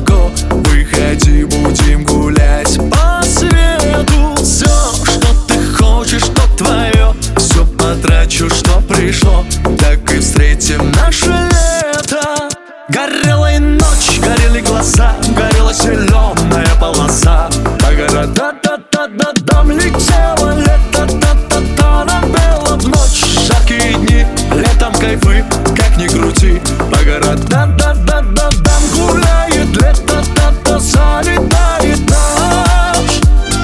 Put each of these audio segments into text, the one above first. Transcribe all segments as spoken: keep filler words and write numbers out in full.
высоко. Выходи, будем гулять по свету. Все, что ты хочешь, что твое, все потрачу, что пришло. Так и встретим наше лето. Горела и ночь, горели глаза, горела зеленая полоса. По городам летело лето, та-та-та, нам было в ночь. Жаркие дни, летом кайфы, как ни крути. По городам гуляет лето, та-та, залетает ночь.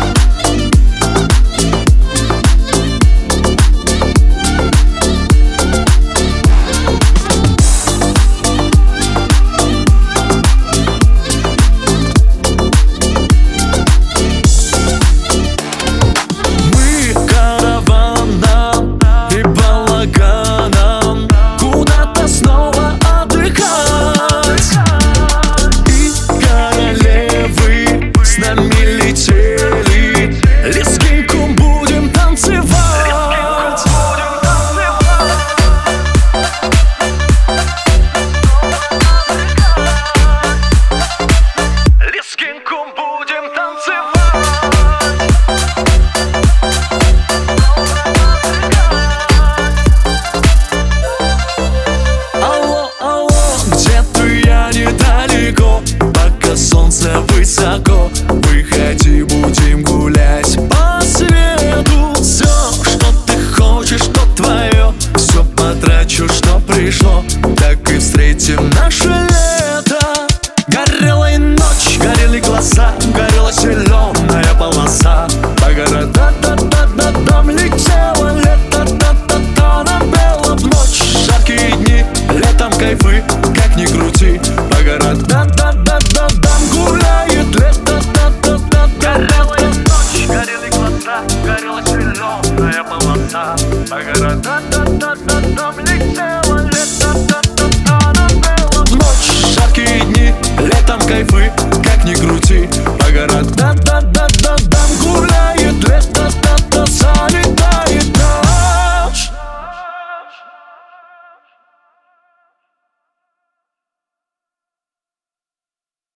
Солнце высоко, выходи, будем гулять по свету. Все, что ты хочешь, что твое, все потрачу, что пришло. Так и встретим наше лето. Горела и ночь, горели глаза, горела зеленая полоса. По городам летело лето, та-та-та, нам было в ночь. Жаркие дни, летом кайфы, как ни крути. По городам гуляет лето, та-та-та. Горела и ночь, горели глаза, горела зеленая полоса. По городам летело лето, та-та-та, нам было в ночь. Жаркие дни, летом кайфы,